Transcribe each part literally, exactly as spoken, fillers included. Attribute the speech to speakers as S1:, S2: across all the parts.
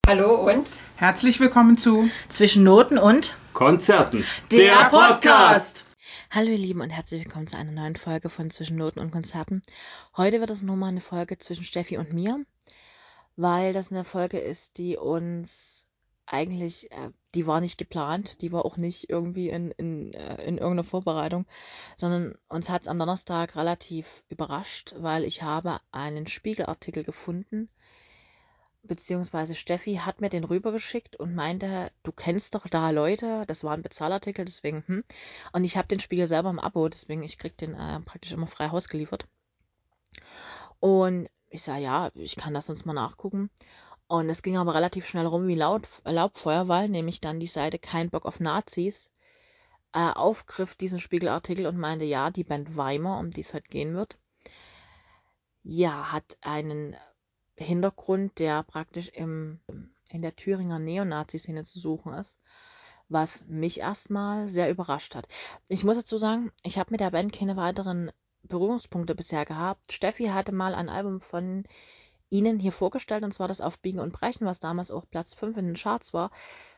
S1: Hallo und
S2: herzlich willkommen zu
S3: Zwischen Noten und
S4: Konzerten,
S3: der Podcast.
S5: Hallo ihr Lieben und herzlich willkommen zu einer neuen Folge von Zwischen Noten und Konzerten. Heute wird es nochmal eine Folge zwischen Steffi und mir, weil das eine Folge ist, die uns eigentlich, äh, die war nicht geplant, die war auch nicht irgendwie in, in, äh, in irgendeiner Vorbereitung, sondern uns hat es am Donnerstag relativ überrascht, weil ich habe einen Spiegelartikel gefunden, beziehungsweise Steffi hat mir den rübergeschickt und meinte, du kennst doch da Leute, das war ein Bezahlartikel, deswegen, hm. Und ich habe den Spiegel selber im Abo, deswegen, ich krieg den äh, praktisch immer frei Haus geliefert. Und ich sage, ja, ich kann das sonst mal nachgucken. Und es ging aber relativ schnell rum wie Laut, Laubfeuer, weil nämlich dann die Seite Kein Bock auf Nazis äh, aufgriff diesen Spiegelartikel und meinte, ja, die Band Weimar, um die es heute gehen wird, ja, hat einen Hintergrund, der praktisch im, in der Thüringer Neonazi-Szene zu suchen ist, was mich erstmal sehr überrascht hat. Ich muss dazu sagen, ich habe mit der Band keine weiteren Berührungspunkte bisher gehabt. Steffi hatte mal ein Album von ihnen hier vorgestellt, und zwar das Auf Biegen und Brechen, was damals auch Platz fünf in den Charts war.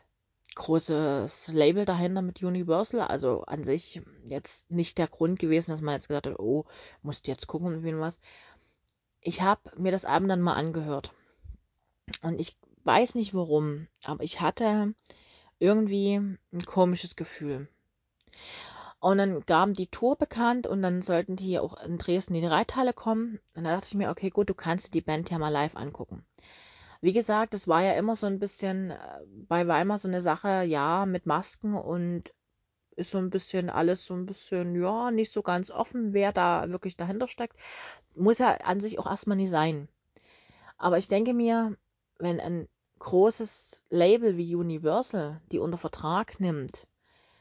S5: Großes Label dahinter mit Universal, also an sich jetzt nicht der Grund gewesen, dass man jetzt gesagt hat, oh, musst jetzt gucken und wie was. Ich habe mir das Album dann mal angehört. Und ich weiß nicht warum, aber ich hatte irgendwie ein komisches Gefühl. Und dann gab die Tour bekannt und dann sollten die auch in Dresden in die Reithalle kommen. Und da dachte ich mir, okay, gut, du kannst dir die Band ja mal live angucken. Wie gesagt, es war ja immer so ein bisschen äh, bei Weimar so eine Sache, ja, mit Masken und ist so ein bisschen alles so ein bisschen, ja, nicht so ganz offen, wer da wirklich dahinter steckt. Muss ja an sich auch erstmal nie sein. Aber ich denke mir, wenn ein großes Label wie Universal die unter Vertrag nimmt,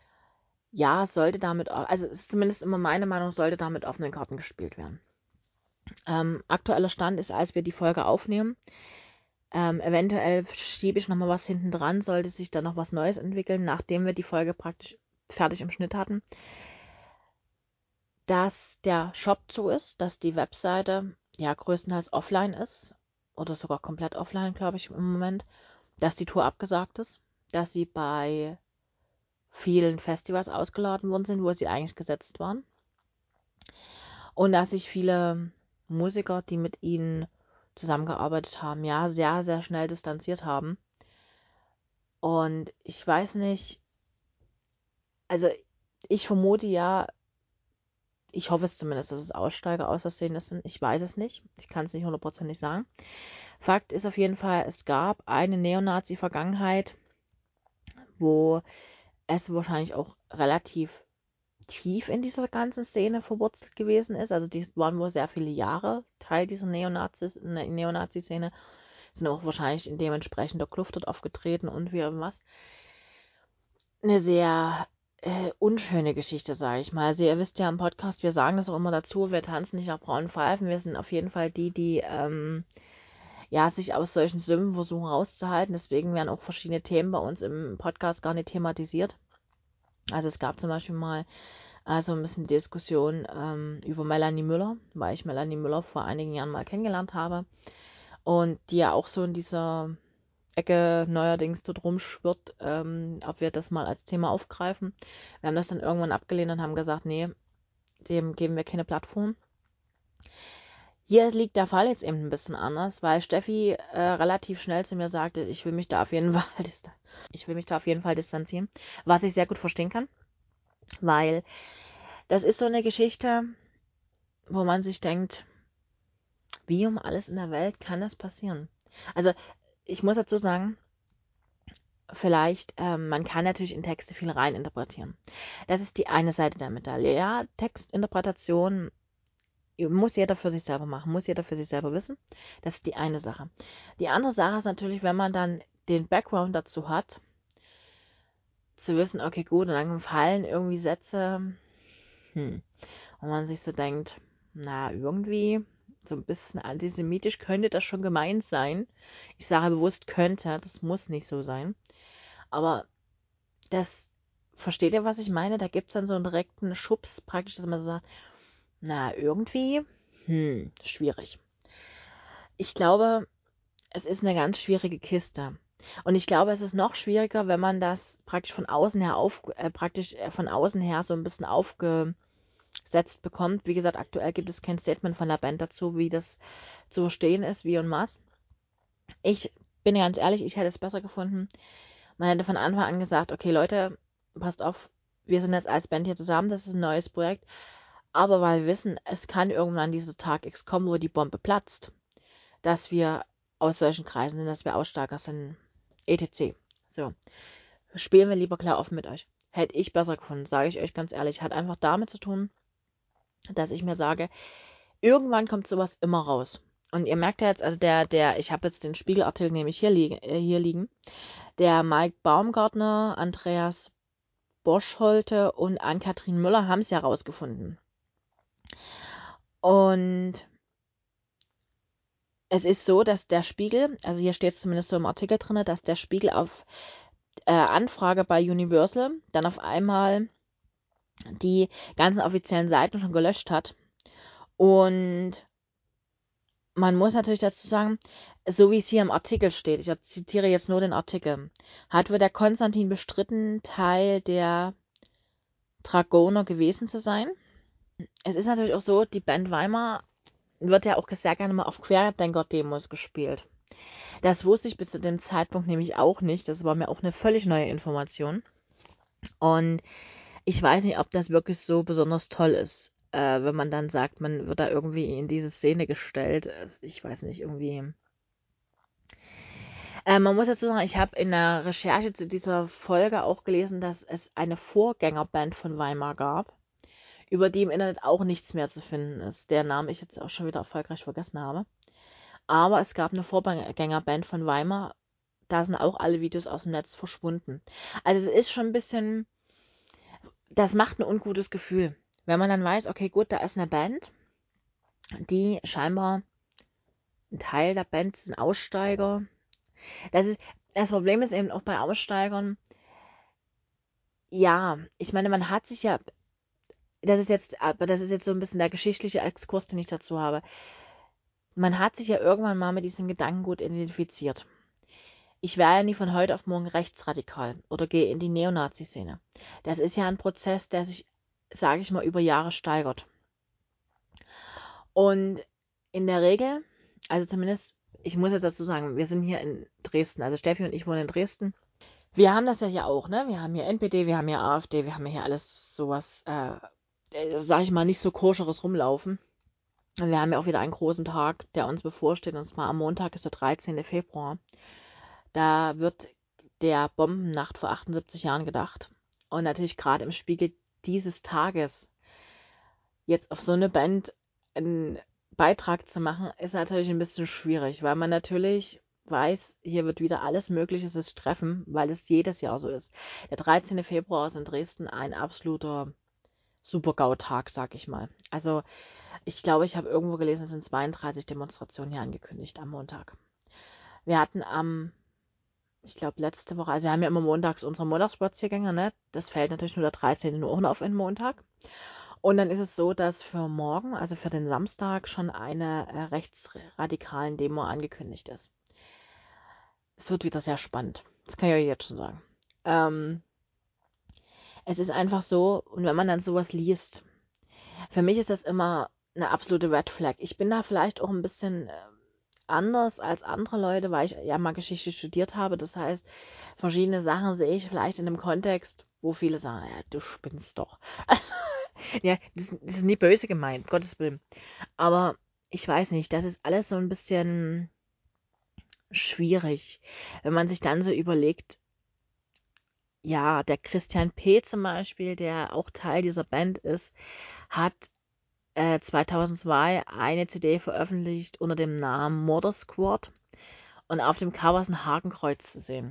S5: ja, sollte damit, also es ist zumindest immer meine Meinung, sollte damit offenen Karten gespielt werden. Ähm, aktueller Stand ist, als wir die Folge aufnehmen, ähm, eventuell schiebe ich nochmal was hinten dran, sollte sich dann noch was Neues entwickeln, nachdem wir die Folge praktisch fertig im Schnitt hatten, dass der Shop zu ist, dass die Webseite ja größtenteils offline ist oder sogar komplett offline, glaube ich, im Moment, dass die Tour abgesagt ist, dass sie bei vielen Festivals ausgeladen worden sind, wo sie eigentlich gesetzt waren und dass sich viele Musiker, die mit ihnen zusammengearbeitet haben, ja, sehr, sehr schnell distanziert haben. Und ich weiß nicht, also ich vermute ja, ich hoffe es zumindest, dass es Aussteiger aus der Szene sind. Ich weiß es nicht. Ich kann es nicht hundertprozentig sagen. Fakt ist auf jeden Fall, es gab eine Neonazi-Vergangenheit, wo es wahrscheinlich auch relativ tief in dieser ganzen Szene verwurzelt gewesen ist. Also die waren wohl sehr viele Jahre Teil dieser Neonazi, Neonazi-Szene. Sind auch wahrscheinlich in dementsprechender Kluft dort aufgetreten und wie was. Eine sehr äh, unschöne Geschichte, sage ich mal. Also ihr wisst ja im Podcast, wir sagen das auch immer dazu, wir tanzen nicht nach braunen Pfeifen. Wir sind auf jeden Fall die, die ähm, ja, sich aus solchen Sümpfen versuchen rauszuhalten. Deswegen werden auch verschiedene Themen bei uns im Podcast gar nicht thematisiert. Also es gab zum Beispiel mal also ein bisschen Diskussion ähm, über Melanie Müller, weil ich Melanie Müller vor einigen Jahren mal kennengelernt habe und die ja auch so in dieser Ecke neuerdings dort rumschwirrt, ähm, ob wir das mal als Thema aufgreifen. Wir haben das dann irgendwann abgelehnt und haben gesagt, nee, dem geben wir keine Plattform. Hier liegt der Fall jetzt eben ein bisschen anders, weil Steffi äh, relativ schnell zu mir sagte, ich will mich da auf jeden Fall ich will mich da auf jeden Fall distanzieren, was ich sehr gut verstehen kann, weil das ist so eine Geschichte, wo man sich denkt, wie um alles in der Welt kann das passieren? Also ich muss dazu sagen, vielleicht, ähm, man kann natürlich in Texte viel reininterpretieren. Das ist die eine Seite der Medaille. Ja, Textinterpretation muss jeder für sich selber machen, muss jeder für sich selber wissen. Das ist die eine Sache. Die andere Sache ist natürlich, wenn man dann den Background dazu hat, zu wissen, okay, gut, und dann fallen irgendwie Sätze, hm, und man sich so denkt, na, irgendwie so ein bisschen antisemitisch könnte das schon gemeint sein. Ich sage bewusst könnte, das muss nicht so sein. Aber das, versteht ihr, was ich meine? Da gibt es dann so einen direkten Schubs praktisch, dass man so sagt, na, irgendwie, hm, schwierig. Ich glaube, es ist eine ganz schwierige Kiste. Und ich glaube, es ist noch schwieriger, wenn man das praktisch von außen her auf, äh, praktisch äh, von außen her so ein bisschen aufgesetzt bekommt. Wie gesagt, aktuell gibt es kein Statement von der Band dazu, wie das zu verstehen ist, wie und was. Ich bin ganz ehrlich, ich hätte es besser gefunden. Man hätte von Anfang an gesagt, okay Leute, passt auf, wir sind jetzt als Band hier zusammen, das ist ein neues Projekt. Aber weil wir wissen, es kann irgendwann dieser Tag X kommen, wo die Bombe platzt, dass wir aus solchen Kreisen sind, dass wir Aussteiger sind, et cetera. So, spielen wir lieber klar offen mit euch. Hätte ich besser gefunden, sage ich euch ganz ehrlich. Hat einfach damit zu tun, dass ich mir sage, irgendwann kommt sowas immer raus. Und ihr merkt ja jetzt, also der, der, ich habe jetzt den Spiegelartikel nämlich hier, liegen, äh, hier liegen, der Mike Baumgartner, Andreas Boschholte und Ann-Kathrin Müller haben es ja rausgefunden. Und es ist so, dass der Spiegel, also hier steht es zumindest so im Artikel drin, dass der Spiegel auf äh, Anfrage bei Universal dann auf einmal die ganzen offiziellen Seiten schon gelöscht hat. Und man muss natürlich dazu sagen, so wie es hier im Artikel steht, ich zitiere jetzt nur den Artikel, hat wohl der Konstantin bestritten, Teil der Dragoner gewesen zu sein. Es ist natürlich auch so, die Band Weimar wird ja auch sehr gerne mal auf Querdenker-Demos gespielt. Das wusste ich bis zu dem Zeitpunkt nämlich auch nicht. Das war mir auch eine völlig neue Information. Und ich weiß nicht, ob das wirklich so besonders toll ist, äh, wenn man dann sagt, man wird da irgendwie in diese Szene gestellt. Ich weiß nicht, irgendwie. Äh, man muss dazu sagen, ich habe in der Recherche zu dieser Folge auch gelesen, dass es eine Vorgängerband von Weimar gab, über die im Internet auch nichts mehr zu finden ist. Der Name ich jetzt auch schon wieder erfolgreich vergessen habe. Aber es gab eine Vorgängerband von Weimar, da sind auch alle Videos aus dem Netz verschwunden. Also es ist schon ein bisschen, das macht ein ungutes Gefühl. Wenn man dann weiß, okay, gut, da ist eine Band, die scheinbar ein Teil der Band sind Aussteiger. Das ist, das Problem ist eben auch bei Aussteigern, ja, ich meine, man hat sich ja, das ist jetzt, aber das ist jetzt so ein bisschen der geschichtliche Exkurs, den ich dazu habe. Man hat sich ja irgendwann mal mit diesem Gedankengut identifiziert. Ich wäre ja nie von heute auf morgen rechtsradikal oder gehe in die Neonazi-Szene. Das ist ja ein Prozess, der sich, sage ich mal, über Jahre steigert. Und in der Regel, also zumindest, ich muss jetzt dazu sagen, wir sind hier in Dresden, also Steffi und ich wohnen in Dresden. Wir haben das ja hier auch, ne? Wir haben hier N P D, wir haben hier AfD, wir haben hier alles sowas, äh, äh, sag ich mal, nicht so koscheres rumlaufen. Wir haben ja auch wieder einen großen Tag, der uns bevorsteht, und zwar am Montag ist der dreizehnte Februar. Da wird der Bombennacht vor achtundsiebzig Jahren gedacht. Und natürlich gerade im Spiegel dieses Tages jetzt auf so eine Band einen Beitrag zu machen, ist natürlich ein bisschen schwierig, weil man natürlich weiß, hier wird wieder alles Mögliche sich treffen, weil es jedes Jahr so ist. Der dreizehnte Februar ist in Dresden ein absoluter Super-GAU-Tag, sag ich mal. Also ich glaube, ich habe irgendwo gelesen, es sind zweiunddreißig Demonstrationen hier angekündigt am Montag. Wir hatten am, ich glaube, letzte Woche, also wir haben ja immer montags unsere Montagsspaziergänge, ne? Das fällt natürlich nur der dreizehnte nur auf einen Montag. Und dann ist es so, dass für morgen, also für den Samstag, schon eine äh, rechtsradikalen Demo angekündigt ist. Es wird wieder sehr spannend. Das kann ich euch jetzt schon sagen. Ähm, es ist einfach so, und wenn man dann sowas liest, für mich ist das immer eine absolute Red Flag. Ich bin da vielleicht auch ein bisschen äh, anders als andere Leute, weil ich ja mal Geschichte studiert habe. Das heißt, verschiedene Sachen sehe ich vielleicht in einem Kontext, wo viele sagen, ja, du spinnst doch. Also, ja, das, das ist nie böse gemeint, um Gottes Willen. Aber ich weiß nicht, das ist alles so ein bisschen schwierig, wenn man sich dann so überlegt, ja, der Christian P. zum Beispiel, der auch Teil dieser Band ist, hat äh, zweitausendzwei eine C D veröffentlicht unter dem Namen Murder Squad und auf dem Cover ist ein Hakenkreuz zu sehen.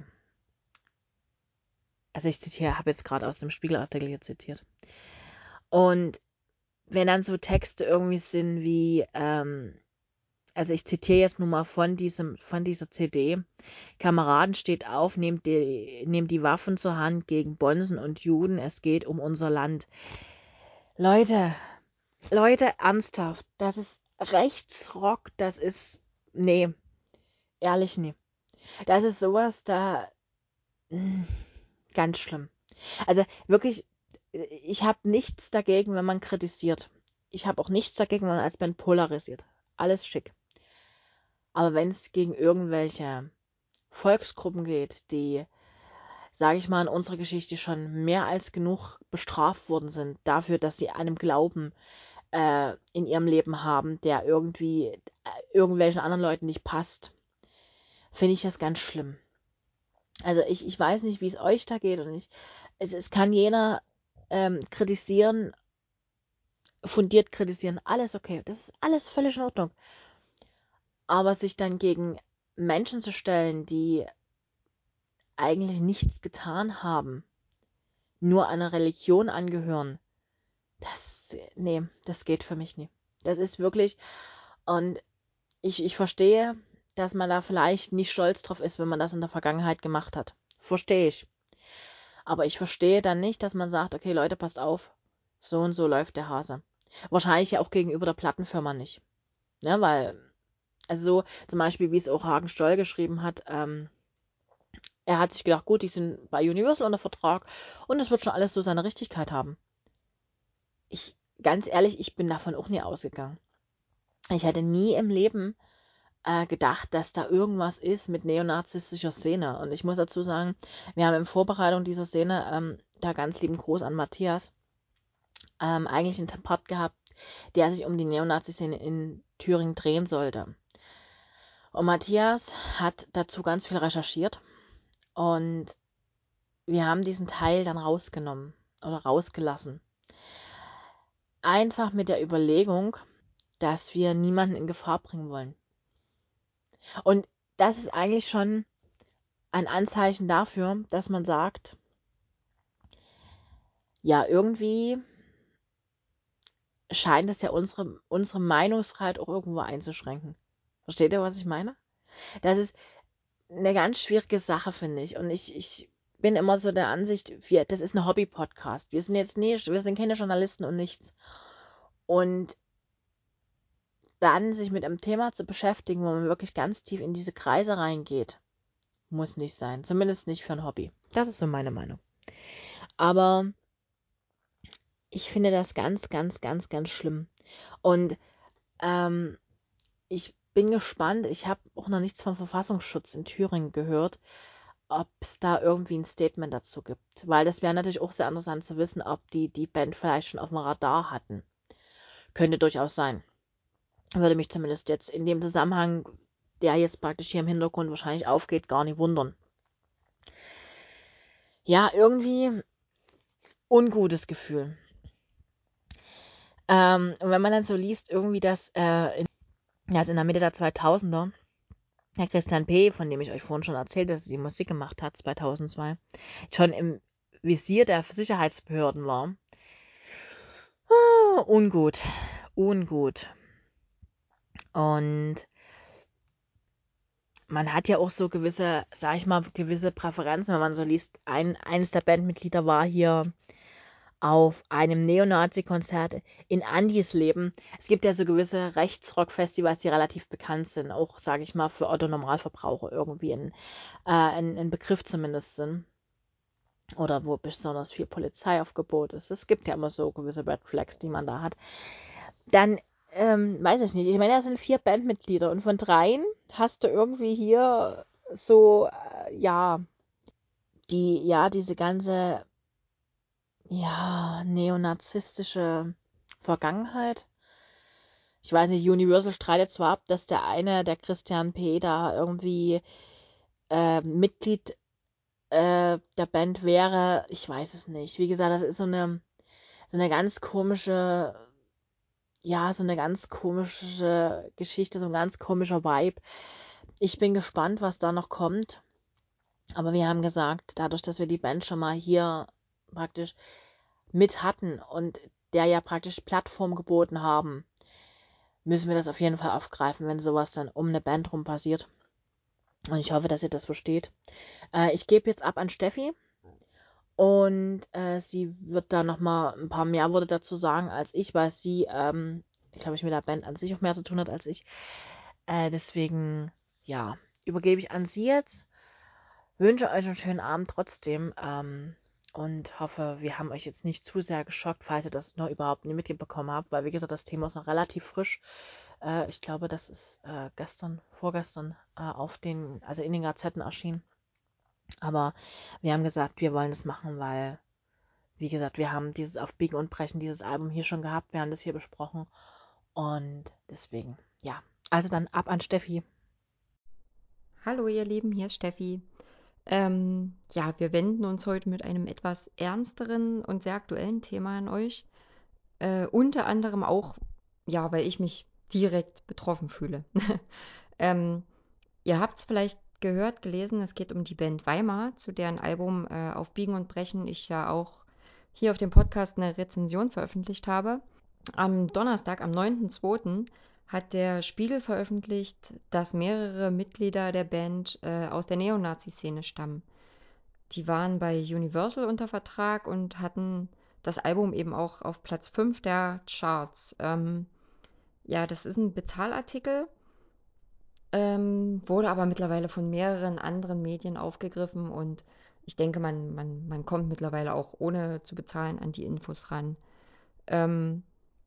S5: Also ich zitiere, habe jetzt gerade aus dem Spiegelartikel hier zitiert. Und wenn dann so Texte irgendwie sind wie, ähm, also ich zitiere jetzt nur mal von diesem, von dieser C D. Kameraden, steht auf, nehmt die, nehmt die Waffen zur Hand gegen Bonzen und Juden, es geht um unser Land. Leute, Leute, ernsthaft, das ist Rechtsrock, das ist, nee, ehrlich nie. Das ist sowas da mh, ganz schlimm. Also wirklich, ich habe nichts dagegen, wenn man kritisiert. Ich habe auch nichts dagegen, wenn man als Band polarisiert. Alles schick. Aber wenn es gegen irgendwelche Volksgruppen geht, die, sage ich mal, in unserer Geschichte schon mehr als genug bestraft worden sind dafür, dass sie einem Glauben äh, in ihrem Leben haben, der irgendwie äh, irgendwelchen anderen Leuten nicht passt, finde ich das ganz schlimm. Also ich, ich weiß nicht, wie es euch da geht und ich, es, es kann jeder ähm, kritisieren, fundiert kritisieren, alles okay, das ist alles völlig in Ordnung. Aber sich dann gegen Menschen zu stellen, die eigentlich nichts getan haben, nur einer Religion angehören, das, nee, das geht für mich nie. Das ist wirklich, und ich, ich verstehe, dass man da vielleicht nicht stolz drauf ist, wenn man das in der Vergangenheit gemacht hat. Verstehe ich. Aber ich verstehe dann nicht, dass man sagt, okay, Leute, passt auf, so und so läuft der Hase. Wahrscheinlich ja auch gegenüber der Plattenfirma nicht. Ne, weil, also so zum Beispiel, wie es auch Hagen Stoll geschrieben hat, ähm, er hat sich gedacht, gut, die sind bei Universal unter Vertrag und es wird schon alles so seine Richtigkeit haben. Ich, ganz ehrlich, ich bin davon auch nie ausgegangen. Ich hätte nie im Leben äh, gedacht, dass da irgendwas ist mit neonazistischer Szene. Und ich muss dazu sagen, wir haben in Vorbereitung dieser Szene ähm, da ganz lieben Gruß an Matthias ähm, eigentlich einen Part gehabt, der sich um die Neonazi-Szene in Thüringen drehen sollte. Und Matthias hat dazu ganz viel recherchiert und wir haben diesen Teil dann rausgenommen oder rausgelassen. Einfach mit der Überlegung, dass wir niemanden in Gefahr bringen wollen. Und das ist eigentlich schon ein Anzeichen dafür, dass man sagt, ja, irgendwie scheint es ja unsere, unsere Meinungsfreiheit auch irgendwo einzuschränken. Versteht ihr, was ich meine? Das ist eine ganz schwierige Sache, finde ich. Und ich, ich bin immer so der Ansicht, wir, das ist ein Hobby-Podcast. Wir sind jetzt nicht, wir sind keine Journalisten und nichts. Und dann sich mit einem Thema zu beschäftigen, wo man wirklich ganz tief in diese Kreise reingeht, muss nicht sein. Zumindest nicht für ein Hobby. Das ist so meine Meinung. Aber ich finde das ganz, ganz, ganz, ganz schlimm. Und ähm, ich bin gespannt. Ich habe auch noch nichts vom Verfassungsschutz in Thüringen gehört, ob es da irgendwie ein Statement dazu gibt. Weil das wäre natürlich auch sehr interessant zu wissen, ob die die Band vielleicht schon auf dem Radar hatten. Könnte durchaus sein. Würde mich zumindest jetzt in dem Zusammenhang, der jetzt praktisch hier im Hintergrund wahrscheinlich aufgeht, gar nicht wundern. Ja, irgendwie ungutes Gefühl. Ähm, und wenn man dann so liest, irgendwie, dass äh, in, also in der Mitte der zweitausender Herr Christian P., von dem ich euch vorhin schon erzählt habe, dass er die Musik gemacht hat, zweitausendzwei, schon im Visier der Sicherheitsbehörden war. Ah, ungut. Ungut. Und man hat ja auch so gewisse, sag ich mal, gewisse Präferenzen, wenn man so liest. Ein, eines der Bandmitglieder war hier auf einem Neonazi-Konzert in Andys Leben. Es gibt ja so gewisse Rechtsrock-Festivals, die relativ bekannt sind, auch, sage ich mal, für Otto-Normalverbraucher irgendwie ein, äh, ein, ein Begriff zumindest sind. Oder wo besonders viel Polizeiaufgebot ist. Es gibt ja immer so gewisse Red Flags, die man da hat. Dann, ähm, weiß ich nicht, ich meine, da sind vier Bandmitglieder und von dreien hast du irgendwie hier so, äh, ja, die, ja, diese ganze ja, neonazistische Vergangenheit. Ich weiß nicht, Universal streitet zwar ab, dass der eine, der Christian P., da irgendwie äh, Mitglied äh, der Band wäre. Ich weiß es nicht. Wie gesagt, das ist so eine, so eine ganz komische, ja, so eine ganz komische Geschichte, so ein ganz komischer Vibe. Ich bin gespannt, was da noch kommt. Aber wir haben gesagt, dadurch, dass wir die Band schon mal hier praktisch mit hatten und der ja praktisch Plattform geboten haben, müssen wir das auf jeden Fall aufgreifen, wenn sowas dann um eine Band rum passiert. Und ich hoffe, dass ihr das versteht. Äh, ich gebe jetzt ab an Steffi und äh, sie wird da nochmal ein paar mehr Worte dazu sagen als ich, weil sie, ähm, ich glaube, ich mit der Band an sich auch mehr zu tun hat als ich. Äh, deswegen, ja, übergebe ich an Sie jetzt. Wünsche euch einen schönen Abend trotzdem ähm, und hoffe, wir haben euch jetzt nicht zu sehr geschockt, falls ihr das noch überhaupt nicht mitbekommen habt, weil wie gesagt, das Thema ist noch relativ frisch. Äh, ich glaube, das ist äh, gestern, vorgestern äh, auf den, also in den Gazetten erschienen. Aber wir haben gesagt, wir wollen das machen, weil, wie gesagt, wir haben dieses auf Biegen und Brechen, dieses Album hier schon gehabt, wir haben das hier besprochen und deswegen, ja. Also dann ab an Steffi.
S1: Hallo ihr Lieben, hier ist Steffi. Ähm, ja, wir wenden uns heute mit einem etwas ernsteren und sehr aktuellen Thema an euch. Äh, unter anderem auch, ja, weil ich mich direkt betroffen fühle. ähm, Ihr habt es vielleicht gehört, gelesen, es geht um die Band Weimar, zu deren Album äh, Auf Biegen und Brechen ich ja auch hier auf dem Podcast eine Rezension veröffentlicht habe. Am Donnerstag, am neunten zweiten hat der Spiegel veröffentlicht, dass mehrere Mitglieder der Band äh, aus der Neonazi-Szene stammen. Die waren bei Universal unter Vertrag und hatten das Album eben auch auf Platz fünf der Charts. Ähm, ja, das ist ein Bezahlartikel, ähm, wurde aber mittlerweile von mehreren anderen Medien aufgegriffen und ich denke, man, man, man kommt mittlerweile auch ohne zu bezahlen an die Infos ran. Ähm,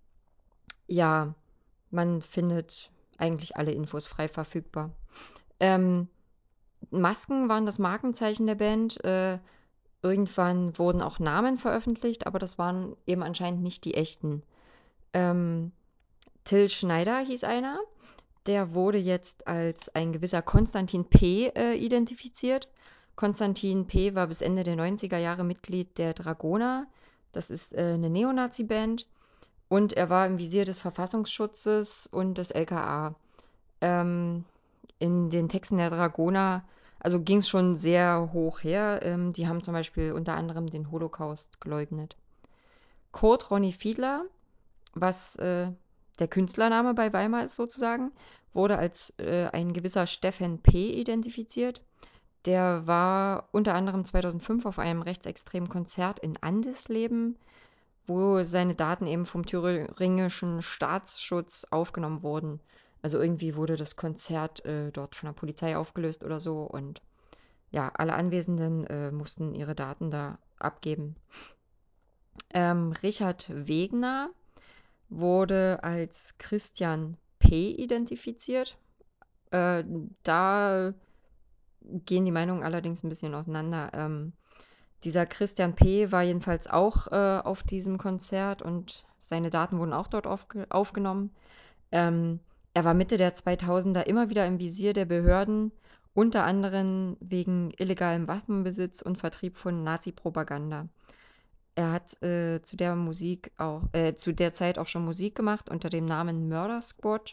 S1: ja, man findet eigentlich alle Infos frei verfügbar. Ähm, Masken waren das Markenzeichen der Band. Äh, irgendwann wurden auch Namen veröffentlicht, aber das waren eben anscheinend nicht die echten. Ähm, Till Schneider hieß einer. Der wurde jetzt als ein gewisser Konstantin P. Äh, identifiziert. Konstantin P. war bis Ende der neunziger Jahre Mitglied der Dragoner. Das ist äh, eine Neonazi-Band. Und er war im Visier des Verfassungsschutzes und des L K A. Ähm, in den Texten der Dragoner, also ging es schon sehr hoch her. Ähm, die haben zum Beispiel unter anderem den Holocaust geleugnet. Kurt Ronny Fiedler, was äh, der Künstlername bei Weimar ist sozusagen, wurde als äh, ein gewisser Steffen P. identifiziert. Der war unter anderem zweitausendfünf auf einem rechtsextremen Konzert in Andesleben, wo seine Daten eben vom thüringischen Staatsschutz aufgenommen wurden. Also irgendwie wurde das Konzert äh, dort von der Polizei aufgelöst oder so und ja, alle Anwesenden äh, mussten ihre Daten da abgeben. Ähm, Richard Wegner wurde als Christian P. identifiziert. Äh, da gehen die Meinungen allerdings ein bisschen auseinander. Ähm, Dieser Christian P. war jedenfalls auch äh, auf diesem Konzert und seine Daten wurden auch dort aufge aufgenommen. Ähm, Er war Mitte der zweitausender immer wieder im Visier der Behörden, unter anderem wegen illegalem Waffenbesitz und Vertrieb von Nazi-Propaganda. Er hat äh, zu der Musik auch, äh, zu der Zeit auch schon Musik gemacht unter dem Namen Murder Squad.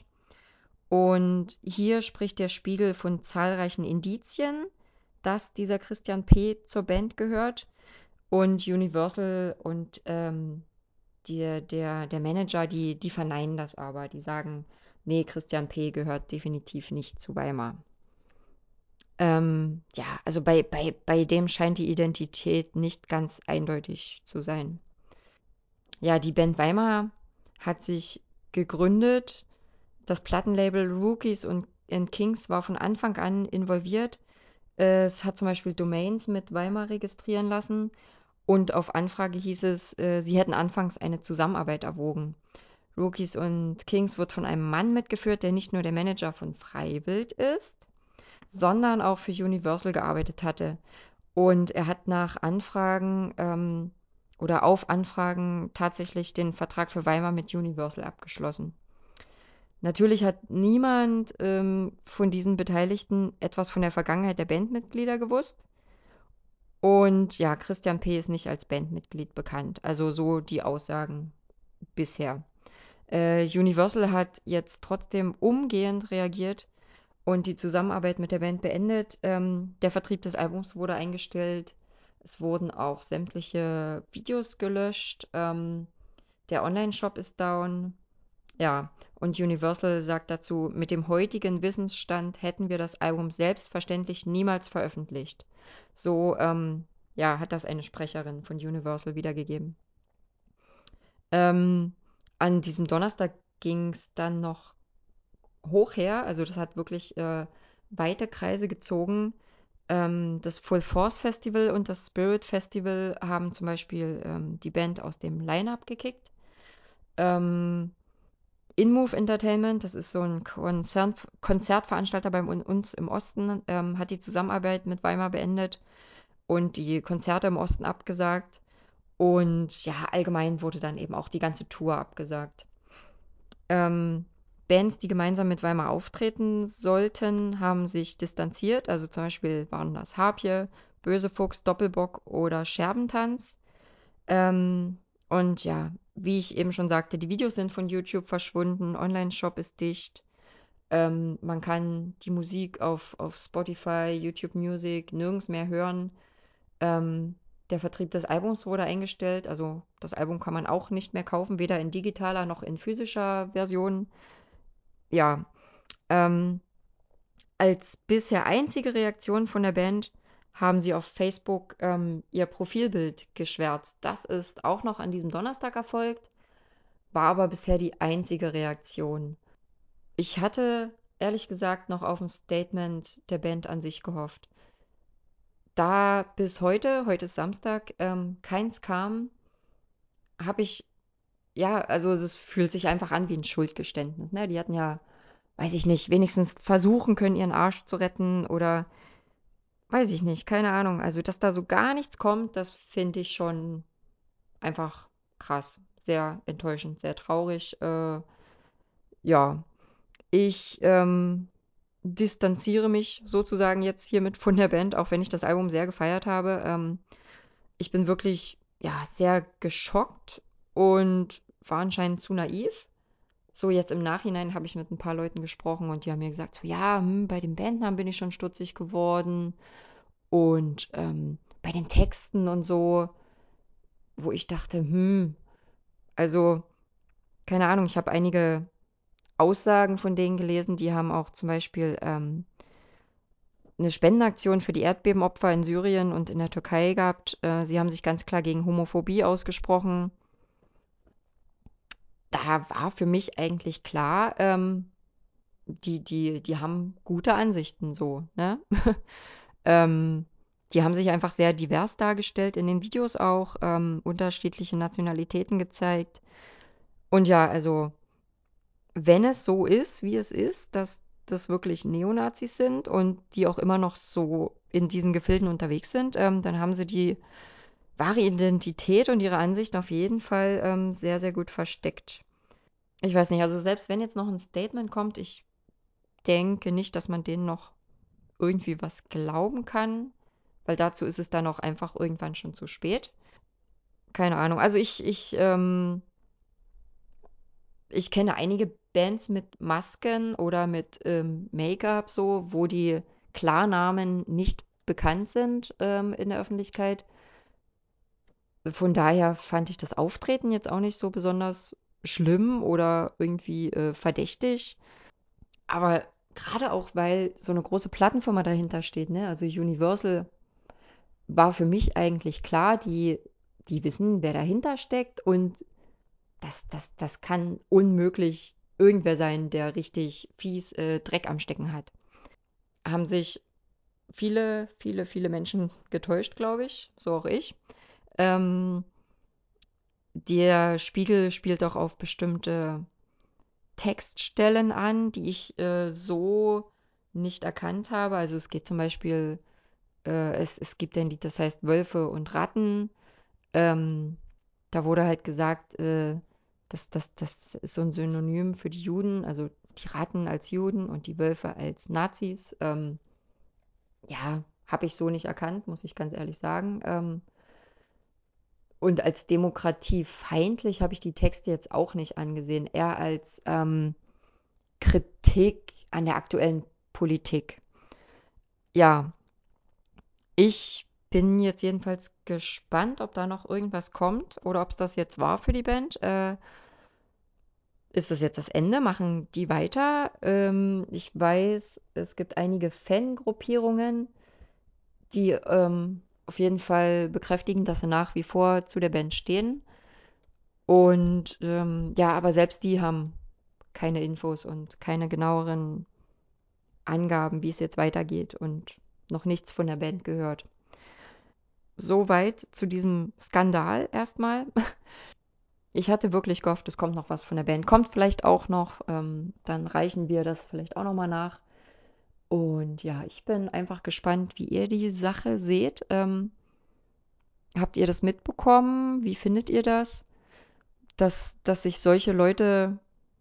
S1: Und hier spricht der Spiegel von zahlreichen Indizien, dass dieser Christian P. zur Band gehört. Und Universal und ähm, die, der, der Manager, die, die verneinen das aber. Die sagen, nee, Christian P. gehört definitiv nicht zu Weimar. Ähm, ja, also bei, bei, bei dem scheint die Identität nicht ganz eindeutig zu sein. Ja, die Band Weimar hat sich gegründet. Das Plattenlabel Rookies und and Kings war von Anfang an involviert. Es hat zum Beispiel Domains mit Weimar registrieren lassen und auf Anfrage hieß es, äh, sie hätten anfangs eine Zusammenarbeit erwogen. Rookies und Kings wird von einem Mann mitgeführt, der nicht nur der Manager von Freiwild ist, sondern auch für Universal gearbeitet hatte. Und er hat nach Anfragen ähm, oder auf Anfragen tatsächlich den Vertrag für Weimar mit Universal abgeschlossen. Natürlich hat niemand ähm, von diesen Beteiligten etwas von der Vergangenheit der Bandmitglieder gewusst. Und ja, Christian P. ist nicht als Bandmitglied bekannt. Also so die Aussagen bisher. Äh, Universal hat jetzt trotzdem umgehend reagiert und die Zusammenarbeit mit der Band beendet. Ähm, der Vertrieb des Albums wurde eingestellt. Es wurden auch sämtliche Videos gelöscht. Ähm, der Online-Shop ist down. Ja, und Universal sagt dazu, mit dem heutigen Wissensstand hätten wir das Album selbstverständlich niemals veröffentlicht. So, ähm, ja, hat das eine Sprecherin von Universal wiedergegeben. Ähm, An diesem Donnerstag ging es dann noch hoch her, also das hat wirklich äh, weite Kreise gezogen. Ähm, das Full Force Festival und das Spirit Festival haben zum Beispiel ähm, die Band aus dem Line-Up gekickt. Ähm, InMove Entertainment, das ist so ein Konzert, Konzertveranstalter bei uns im Osten, ähm, hat die Zusammenarbeit mit Weimar beendet und die Konzerte im Osten abgesagt. Und ja, allgemein wurde dann eben auch die ganze Tour abgesagt. Ähm, Bands, die gemeinsam mit Weimar auftreten sollten, haben sich distanziert. Also zum Beispiel waren das Harpje, Böse Fuchs, Doppelbock oder Scherbentanz. Ähm, und ja, wie ich eben schon sagte, die Videos sind von YouTube verschwunden, Online-Shop ist dicht. Ähm, man kann die Musik auf, auf Spotify, YouTube Music nirgends mehr hören. Ähm, der Vertrieb des Albums wurde eingestellt, also das Album kann man auch nicht mehr kaufen, weder in digitaler noch in physischer Version. Ja, ähm, als bisher einzige Reaktion von der Band haben sie auf Facebook ähm, ihr Profilbild geschwärzt. Das ist auch noch an diesem Donnerstag erfolgt, war aber bisher die einzige Reaktion. Ich hatte ehrlich gesagt noch auf ein Statement der Band an sich gehofft. Da bis heute, heute ist Samstag, ähm, keins kam, habe ich, ja, also es fühlt sich einfach an wie ein Schuldgeständnis. Ne? Die hatten ja, weiß ich nicht, wenigstens versuchen können, ihren Arsch zu retten oder weiß ich nicht, keine Ahnung. Also, dass da so gar nichts kommt, das finde ich schon einfach krass. Sehr enttäuschend, sehr traurig. Äh, ja, ich ähm, distanziere mich sozusagen jetzt hiermit von der Band, auch wenn ich das Album sehr gefeiert habe. Ähm, ich bin wirklich, ja, sehr geschockt und war anscheinend zu naiv. So jetzt im Nachhinein habe ich mit ein paar Leuten gesprochen und die haben mir gesagt, so ja, hm, bei dem Bandnamen bin ich schon stutzig geworden und ähm, bei den Texten und so, wo ich dachte, hm, also keine Ahnung, ich habe einige Aussagen von denen gelesen, die haben auch zum Beispiel ähm, eine Spendenaktion für die Erdbebenopfer in Syrien und in der Türkei gehabt. Äh, sie haben sich ganz klar gegen Homophobie ausgesprochen. Da war für mich eigentlich klar, ähm, die, die, die haben gute Ansichten so, ne? ähm, die haben sich einfach sehr divers dargestellt in den Videos auch, ähm, unterschiedliche Nationalitäten gezeigt. Und ja, also, wenn es so ist, wie es ist, dass das wirklich Neonazis sind und die auch immer noch so in diesen Gefilden unterwegs sind, ähm, dann haben sie die wahre Identität und ihre Ansichten auf jeden Fall ähm, sehr, sehr gut versteckt. Ich weiß nicht, also selbst wenn jetzt noch ein Statement kommt, ich denke nicht, dass man denen noch irgendwie was glauben kann, weil dazu ist es dann auch einfach irgendwann schon zu spät. Keine Ahnung. Also ich, ich, ähm, ich kenne einige Bands mit Masken oder mit ähm, Make-up so, wo die Klarnamen nicht bekannt sind ähm, in der Öffentlichkeit. Von daher fand ich das Auftreten jetzt auch nicht so besonders schlimm oder irgendwie äh, verdächtig. Aber gerade auch, weil so eine große Plattenfirma dahinter steht, ne? Also Universal war für mich eigentlich klar, die, die wissen, wer dahinter steckt und das, das, das kann unmöglich irgendwer sein, der richtig fies äh, Dreck am Stecken hat. Haben sich viele, viele, viele Menschen getäuscht, glaube ich. So auch ich. Ähm, Der Spiegel spielt auch auf bestimmte Textstellen an, die ich äh, so nicht erkannt habe. Also es geht zum Beispiel, äh, es, es gibt ein Lied, das heißt Wölfe und Ratten. Ähm, Da wurde halt gesagt, äh, dass das, das ist so ein Synonym für die Juden, also die Ratten als Juden und die Wölfe als Nazis. Ähm, ja, habe ich so nicht erkannt, muss ich ganz ehrlich sagen. Ähm, und als demokratiefeindlich habe ich die Texte jetzt auch nicht angesehen, eher als ähm, Kritik an der aktuellen Politik. Ja, ich bin jetzt jedenfalls gespannt, ob da noch irgendwas kommt oder ob es das jetzt war für die Band. Äh, ist das jetzt das Ende? Machen die weiter? Ähm, ich weiß, es gibt einige Fangruppierungen, die ähm, auf jeden Fall bekräftigen, dass sie nach wie vor zu der Band stehen. Und ähm, ja, aber selbst die haben keine Infos und keine genaueren Angaben, wie es jetzt weitergeht und noch nichts von der Band gehört. Soweit zu diesem Skandal erstmal. Ich hatte wirklich gehofft, es kommt noch was von der Band. Kommt vielleicht auch noch. Ähm, dann reichen wir das vielleicht auch nochmal nach. Und ja, ich bin einfach gespannt, wie ihr die Sache seht. Ähm, habt ihr das mitbekommen? Wie findet ihr das? Dass, dass sich solche Leute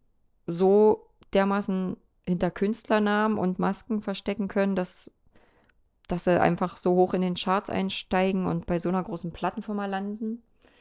S1: so dermaßen hinter Künstlernamen und Masken verstecken können, dass, dass sie einfach so hoch in den Charts einsteigen und bei so einer großen Plattenfirma landen?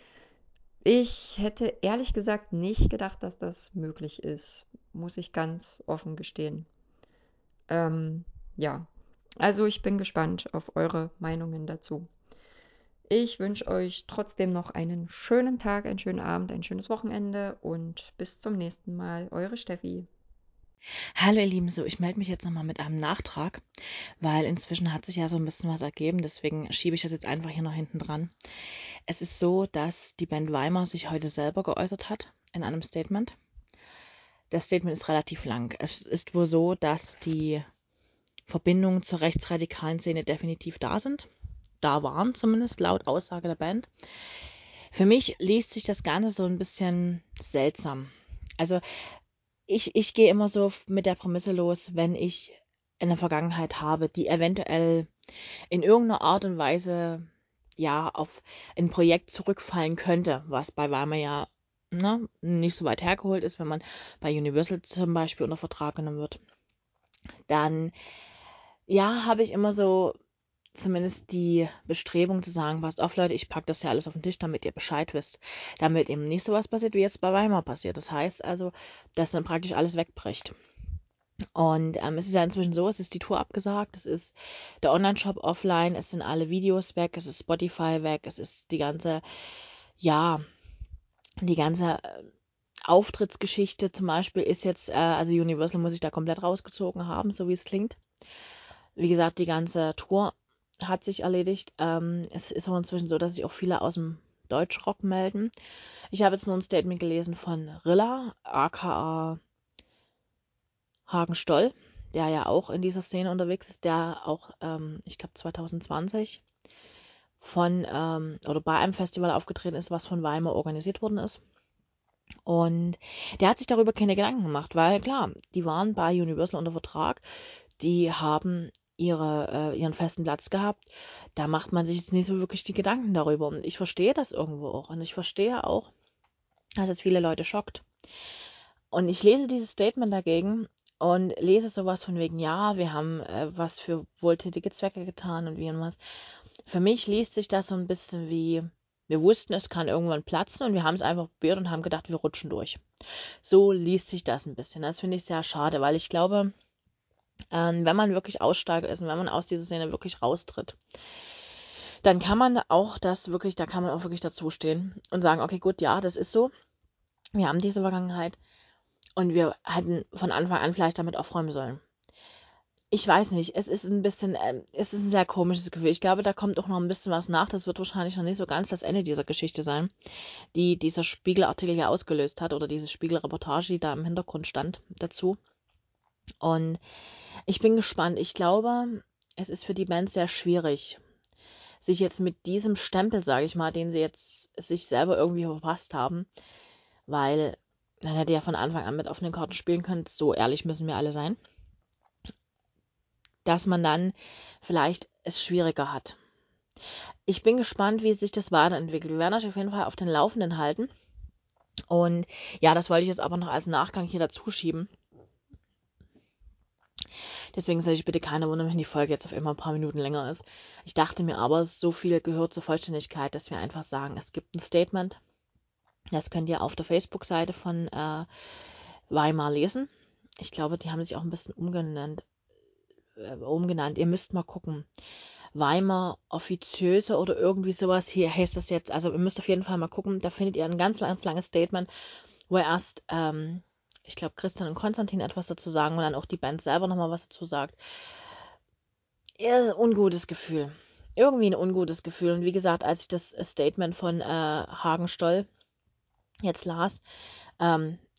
S1: Ich hätte ehrlich gesagt nicht gedacht, dass das möglich ist, muss ich ganz offen gestehen. Ähm, ja, also ich bin gespannt auf eure Meinungen dazu. Ich wünsche euch trotzdem noch einen schönen Tag, einen schönen Abend, ein schönes Wochenende und bis zum nächsten Mal. Eure Steffi.
S5: Hallo ihr Lieben, so ich melde mich jetzt nochmal mit einem Nachtrag, weil inzwischen hat sich ja so ein bisschen was ergeben, deswegen schiebe ich das jetzt einfach hier noch hinten dran. Es ist so, dass die Band Weimar sich heute selber geäußert hat in einem Statement. Das Statement ist relativ lang. Es ist wohl so, dass die Verbindungen zur rechtsradikalen Szene definitiv da sind. Da waren zumindest laut Aussage der Band. Für mich liest sich das Ganze so ein bisschen seltsam. Also ich, ich gehe immer so mit der Prämisse los, wenn ich eine Vergangenheit habe, die eventuell in irgendeiner Art und Weise ja auf ein Projekt zurückfallen könnte, was bei Weimar ja ne, nicht so weit hergeholt ist, wenn man bei Universal zum Beispiel unter Vertrag genommen wird, dann ja, habe ich immer so zumindest die Bestrebung zu sagen, passt auf Leute, ich packe das ja alles auf den Tisch, damit ihr Bescheid wisst, damit eben nicht so was passiert, wie jetzt bei Weimar passiert. Das heißt also, dass dann praktisch alles wegbricht. Und ähm, es ist ja inzwischen so, es ist die Tour abgesagt, es ist der Online-Shop offline, es sind alle Videos weg, es ist Spotify weg, es ist die ganze, ja, die ganze äh, Auftrittsgeschichte zum Beispiel ist jetzt, äh, also Universal muss sich da komplett rausgezogen haben, so wie es klingt. Wie gesagt, die ganze Tour hat sich erledigt. Ähm, es ist auch inzwischen so, dass sich auch viele aus dem Deutschrock melden. Ich habe jetzt nur ein Statement gelesen von Rilla, aka Hagen Stoll, der ja auch in dieser Szene unterwegs ist, der auch, ähm, ich glaube zwanzig zwanzig von ähm, oder bei einem Festival aufgetreten ist, was von Weimar organisiert worden ist. Und der hat sich darüber keine Gedanken gemacht, weil klar, die waren bei Universal unter Vertrag, die haben ihre, äh, ihren festen Platz gehabt. Da macht man sich jetzt nicht so wirklich die Gedanken darüber. Und ich verstehe das irgendwo auch. Und ich verstehe auch, dass es viele Leute schockt. Und ich lese dieses Statement dagegen und lese sowas von wegen, ja, wir haben äh, was für wohltätige Zwecke getan und wie und was. Für mich liest sich das so ein bisschen wie, wir wussten, es kann irgendwann platzen und wir haben es einfach probiert und haben gedacht, wir rutschen durch. So liest sich das ein bisschen. Das finde ich sehr schade, weil ich glaube, ähm, wenn man wirklich Aussteiger ist und wenn man aus dieser Szene wirklich raustritt, dann kann man auch das wirklich, da kann man auch wirklich dazu stehen und sagen, okay, gut, ja, das ist so. Wir haben diese Vergangenheit und wir hätten von Anfang an vielleicht damit aufräumen sollen. Ich weiß nicht, es ist ein bisschen, ähm, es ist ein sehr komisches Gefühl. Ich glaube, da kommt auch noch ein bisschen was nach. Das wird wahrscheinlich noch nicht so ganz das Ende dieser Geschichte sein, die dieser Spiegelartikel ja ausgelöst hat oder diese Spiegelreportage, die da im Hintergrund stand dazu. Und ich bin gespannt. Ich glaube, es ist für die Band sehr schwierig, sich jetzt mit diesem Stempel, sage ich mal, den sie jetzt sich selber irgendwie verpasst haben, weil man hätte ja von Anfang an mit offenen Karten spielen können. So ehrlich müssen wir alle sein, dass man dann vielleicht es schwieriger hat. Ich bin gespannt, wie sich das weiterentwickelt. Wir werden euch auf jeden Fall auf den Laufenden halten. Und ja, das wollte ich jetzt aber noch als Nachgang hier dazu schieben. Deswegen soll ich bitte keine wundern, wenn die Folge jetzt auf immer ein paar Minuten länger ist. Ich dachte mir aber, so viel gehört zur Vollständigkeit, dass wir einfach sagen, es gibt ein Statement. Das könnt ihr auf der Facebook-Seite von äh, Weimar lesen. Ich glaube, die haben sich auch ein bisschen umgenannt. Äh, umgenannt. Ihr müsst mal gucken. Weimar offiziöse oder irgendwie sowas. Hier heißt das jetzt. Also ihr müsst auf jeden Fall mal gucken. Da findet ihr ein ganz, ganz langes Statement, wo erst, ähm, ich glaube, Christian und Konstantin etwas dazu sagen und dann auch die Band selber nochmal was dazu sagt. Ja, ein ungutes Gefühl. Irgendwie ein ungutes Gefühl. Und wie gesagt, als ich das Statement von äh, Hagen Stoll jetzt las, ähm,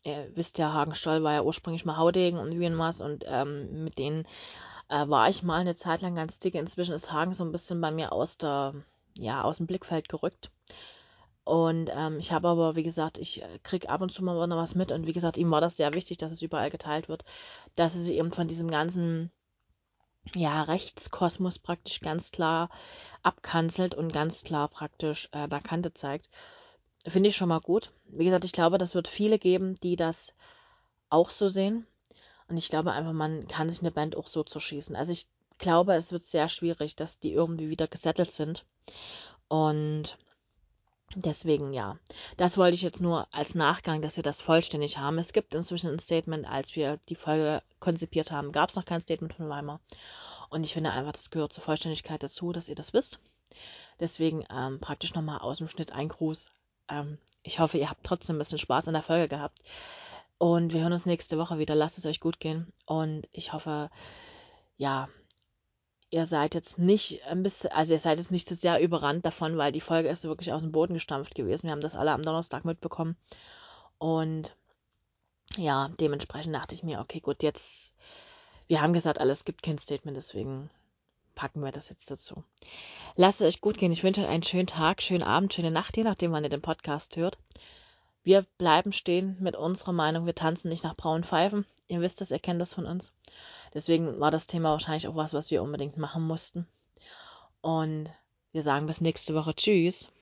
S5: ihr wisst ja, Hagenstoll war ja ursprünglich mal Haudegen und Wiehenmaß und ähm, mit denen äh, war ich mal eine Zeit lang ganz dicke. Inzwischen ist Hagen so ein bisschen bei mir aus der, ja, aus dem Blickfeld gerückt. Und ähm, ich habe aber, wie gesagt, ich äh, kriege ab und zu mal noch was mit. Und wie gesagt, ihm war das sehr wichtig, dass es überall geteilt wird, dass es sich eben von diesem ganzen, ja, Rechtskosmos praktisch ganz klar abkanzelt und ganz klar praktisch äh, der Kante zeigt. Finde ich schon mal gut. Wie gesagt, ich glaube, das wird viele geben, die das auch so sehen. Und ich glaube einfach, man kann sich eine Band auch so zerschießen. Also ich glaube, es wird sehr schwierig, dass die irgendwie wieder gesettelt sind. Und deswegen, ja, das wollte ich jetzt nur als Nachgang, dass wir das vollständig haben. Es gibt inzwischen ein Statement, als wir die Folge konzipiert haben, gab es noch kein Statement von Weimar. Und ich finde einfach, das gehört zur Vollständigkeit dazu, dass ihr das wisst. Deswegen ähm, praktisch nochmal aus dem Schnitt ein Gruß. Ähm, ich hoffe, ihr habt trotzdem ein bisschen Spaß an der Folge gehabt. Und wir hören uns nächste Woche wieder. Lasst es euch gut gehen. Und ich hoffe, ja, ihr seid jetzt nicht ein bisschen, also ihr seid jetzt nicht so sehr überrannt davon, weil die Folge ist wirklich aus dem Boden gestampft gewesen. Wir haben das alle am Donnerstag mitbekommen. Und ja, dementsprechend dachte ich mir, okay, gut, jetzt, wir haben gesagt, alles gibt kein Statement, deswegen packen wir das jetzt dazu. Lasst es euch gut gehen. Ich wünsche euch einen schönen Tag, schönen Abend, schöne Nacht, je nachdem, wann ihr den Podcast hört. Wir bleiben stehen mit unserer Meinung. Wir tanzen nicht nach braunen Pfeifen. Ihr wisst das, ihr kennt das von uns. Deswegen war das Thema wahrscheinlich auch was, was wir unbedingt machen mussten. Und wir sagen bis nächste Woche. Tschüss.